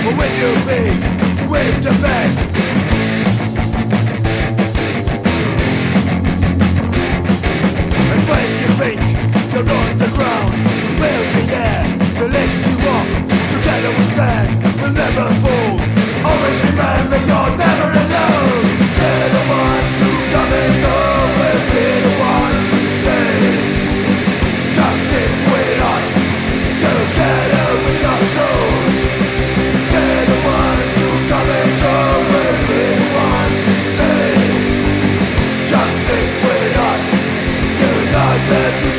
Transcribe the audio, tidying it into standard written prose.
Or will you be with the best? And when you think you're on the ground, we'll be there to lift you up. Together we stand, we'll never fall. Always remember you're never alone. They're the ones who come and go, we'll be the ones who stay. Just stick with us, together with your soul. They're the ones who come and go, we'll be the ones who stay. Just stick with us, united we